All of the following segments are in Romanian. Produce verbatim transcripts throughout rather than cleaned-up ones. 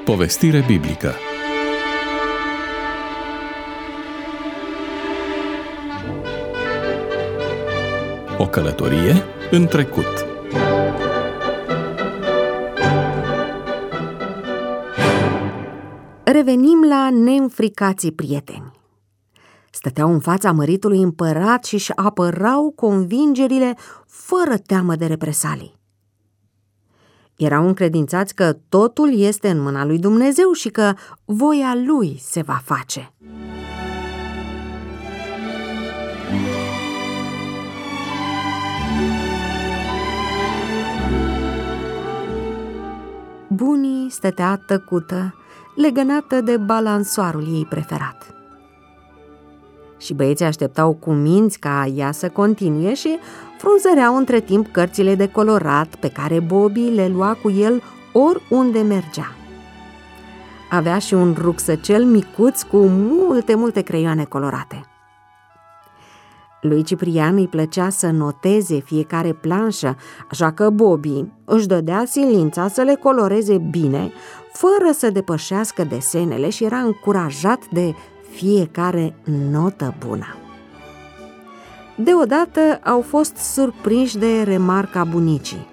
Povestire biblică. O călătorie în trecut. Revenim la neînfricații prieteni. Stăteau în fața măritului împărat și își apărau convingerile fără teamă de represalii. Erau încredințați că totul este în mâna lui Dumnezeu și că voia lui se va face. Bunii stătea tăcută, legănată de balansoarul ei preferat. Și băieții așteptau cu minți ca ea să continue și frunzăreau între timp cărțile de colorat pe care Bobby le lua cu el oriunde mergea. Avea și un rucsăcel micuț cu multe, multe creioane colorate. Lui Ciprian îi plăcea să noteze fiecare planșă, așa că Bobby își dădea silința să le coloreze bine, fără să depășească desenele, și era încurajat de fiecare notă bună. Deodată au fost surprinși de remarca bunicii.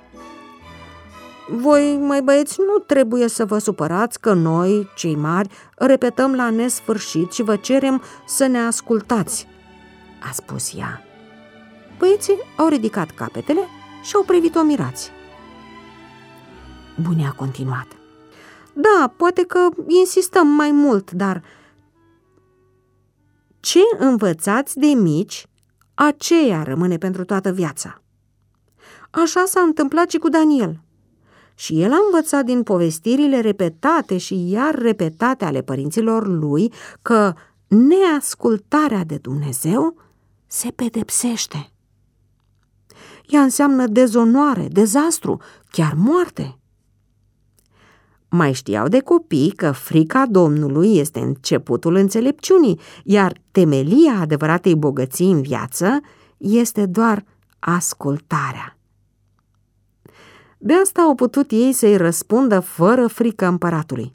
Voi, mai băieți, nu trebuie să vă supărați că noi, cei mari, repetăm la nesfârșit și vă cerem să ne ascultați, a spus ea. Băieții au ridicat capetele și au privit-o mirați. Bunii a continuat. Da, poate că insistăm mai mult, dar ce învățați de mici, aceea rămâne pentru toată viața. Așa s-a întâmplat și cu Daniel. Și el a învățat din povestirile repetate și iar repetate ale părinților lui că neascultarea de Dumnezeu se pedepsește. Ea înseamnă dezonoare, dezastru, chiar moarte. Mai știau de copii că frica Domnului este începutul înțelepciunii, iar temelia adevăratei bogății în viață este doar ascultarea. De asta au putut ei să-i răspundă fără frică împăratului.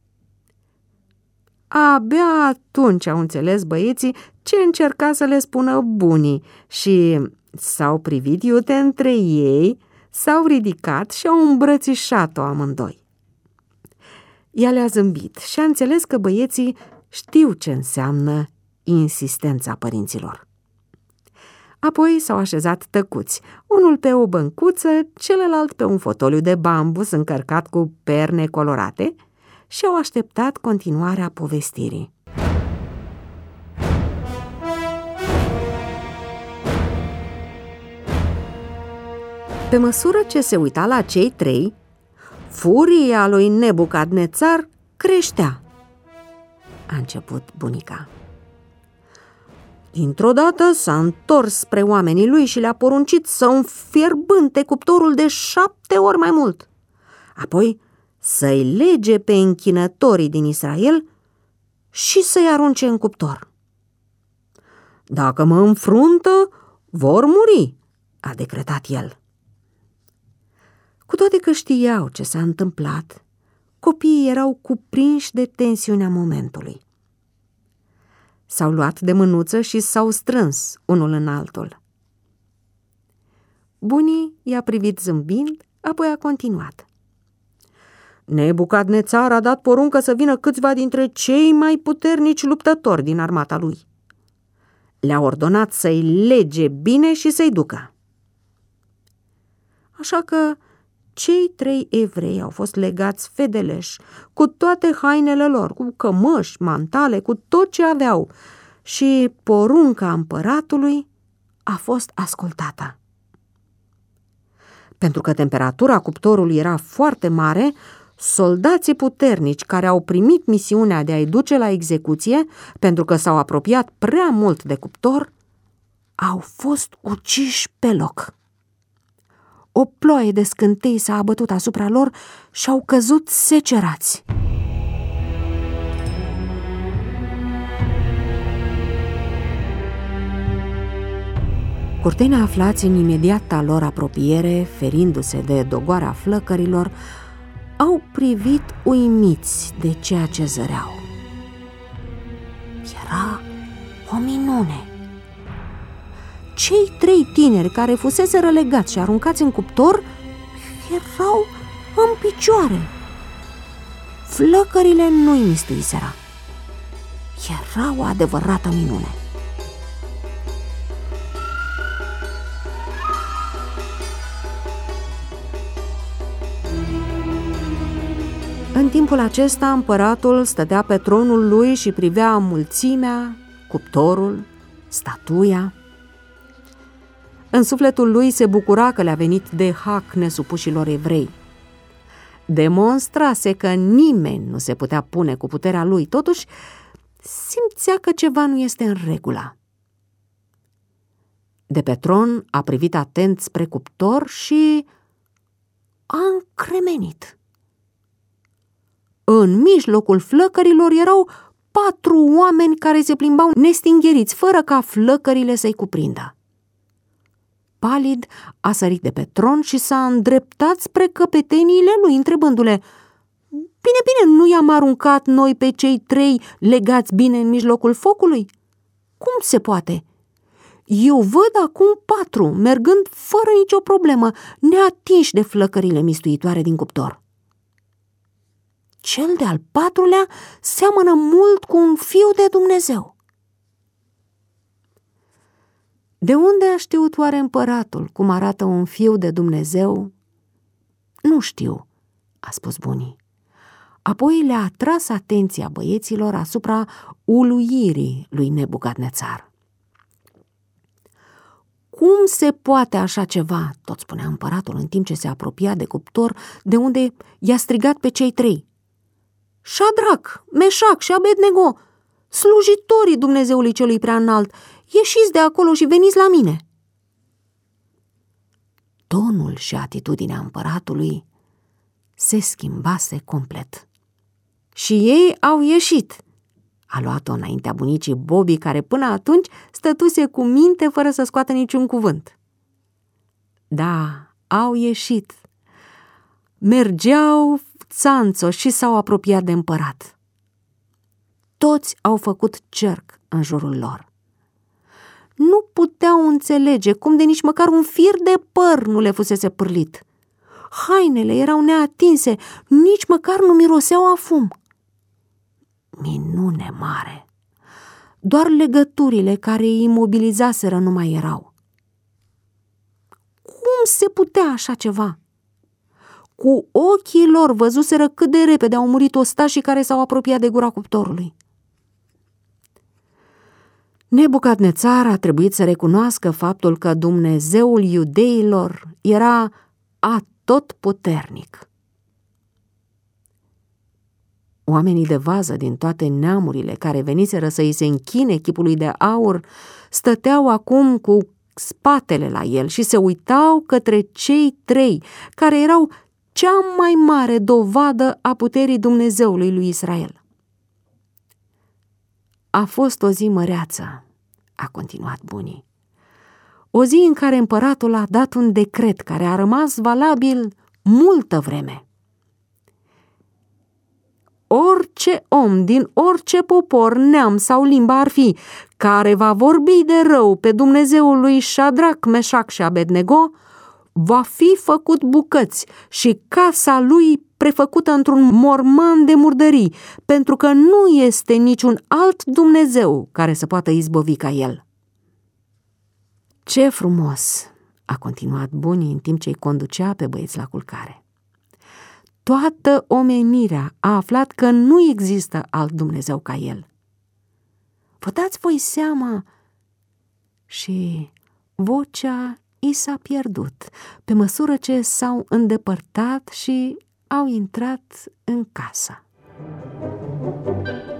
Abia atunci au înțeles băieții ce încerca să le spună bunii și s-au privit iute între ei, s-au ridicat și au îmbrățișat-o amândoi. Ea le-a zâmbit și a înțeles că băieții știu ce înseamnă insistența părinților. Apoi s-au așezat tăcuți, unul pe o băncuță, celălalt pe un fotoliu de bambus încărcat cu perne colorate, și au așteptat continuarea povestirii. Pe măsură ce se uita la cei trei, furia lui Nebucadnețar creștea. A început bunica. Dintr-o dată s-a întors spre oamenii lui și le-a poruncit să înfierbânte cuptorul de șapte ori mai mult. Apoi să-i lege pe închinătorii din Israel și să-i arunce în cuptor. Dacă mă înfruntă, vor muri, a decretat el. Cu toate că știau ce s-a întâmplat, copiii erau cuprinși de tensiunea momentului. S-au luat de mânuță și s-au strâns unul în altul. Bunii i-a privit zâmbind, apoi a continuat. Nebucadnețar a dat poruncă să vină câțiva dintre cei mai puternici luptători din armata lui. Le-a ordonat să-i lege bine și să-i ducă. Așa că cei trei evrei au fost legați fedeleși, cu toate hainele lor, cu cămăși, mantale, cu tot ce aveau, și porunca împăratului a fost ascultată. Pentru că temperatura cuptorului era foarte mare, soldații puternici care au primit misiunea de a-i duce la execuție, pentru că s-au apropiat prea mult de cuptor, au fost uciși pe loc. O ploaie de scântei s-a abătut asupra lor și au căzut secerați. Curtenii aflați în imediata lor apropiere, ferindu-se de dogoarea flăcărilor, au privit uimiți de ceea ce zăreau. Era o minune. Cei trei tineri care fusese relegați și aruncați în cuptor erau în picioare. Flăcările nu-i mistuiseră. Era o adevărată minune. În timpul acesta, împăratul stătea pe tronul lui și privea mulțimea, cuptorul, statuia. În sufletul lui se bucura că le-a venit de hac nesupușilor evrei. Demonstrase că nimeni nu se putea pune cu puterea lui, totuși simțea că ceva nu este în regulă. De pe tron a privit atent spre cuptor și a încremenit. În mijlocul flăcărilor erau patru oameni care se plimbau nestingheriți, fără ca flăcările să-i cuprindă. Palid a sărit de pe tron și s-a îndreptat spre căpeteniile lui, întrebându-le: Bine, bine, nu i-am aruncat noi pe cei trei legați bine în mijlocul focului? Cum se poate? Eu văd acum patru, mergând fără nicio problemă, neatinși de flăcările mistuitoare din cuptor. Cel de-al patrulea seamănă mult cu un fiu de Dumnezeu. De unde a știut oare împăratul cum arată un fiu de Dumnezeu? Nu știu, a spus bunii. Apoi le-a atras atenția băieților asupra uluirii lui Nebucadnețar. Cum se poate așa ceva? Tot spunea împăratul în timp ce se apropia de cuptor, de unde i-a strigat pe cei trei. Șadrac, Meșac și Abednego, slujitorii Dumnezeului celui prea înalt, ieșiți de acolo și veniți la mine. Tonul și atitudinea împăratului se schimbase complet. Și ei au ieșit. A luat-o înaintea bunicii Bobi, care până atunci stătuse cu minte fără să scoată niciun cuvânt. Da, au ieșit. Mergeau țanțoși și s-au apropiat de împărat. Toți au făcut cerc în jurul lor. Nu puteau înțelege cum de nici măcar un fir de păr nu le fusese pârlit. Hainele erau neatinse, nici măcar nu miroseau a fum. Minune mare! Doar legăturile care îi imobilizaseră nu mai erau. Cum se putea așa ceva? Cu ochii lor văzuseră cât de repede au murit ostașii care s-au apropiat de gura cuptorului. Nebucadnețar a trebuit să recunoască faptul că Dumnezeul iudeilor era atotputernic. Oamenii de vază din toate neamurile care veniseră să îi se închine chipului de aur stăteau acum cu spatele la el și se uitau către cei trei care erau cea mai mare dovadă a puterii Dumnezeului lui Israel. A fost o zi măreață, a continuat bunii. O zi în care împăratul a dat un decret care a rămas valabil multă vreme. Orice om din orice popor, neam sau limbă ar fi, care va vorbi de rău pe Dumnezeul lui Șadrac, Meșac și Abednego, va fi făcut bucăți și casa lui prefăcută într-un morman de murdării, pentru că nu este niciun alt Dumnezeu care să poată izbăvi ca el. Ce frumos, a continuat bunii în timp ce îi conducea pe băieți la culcare. Toată omenirea a aflat că nu există alt Dumnezeu ca el. Vă dați voi seama? Și vocea i s-a pierdut pe măsură ce s-au îndepărtat și au intrat în casă.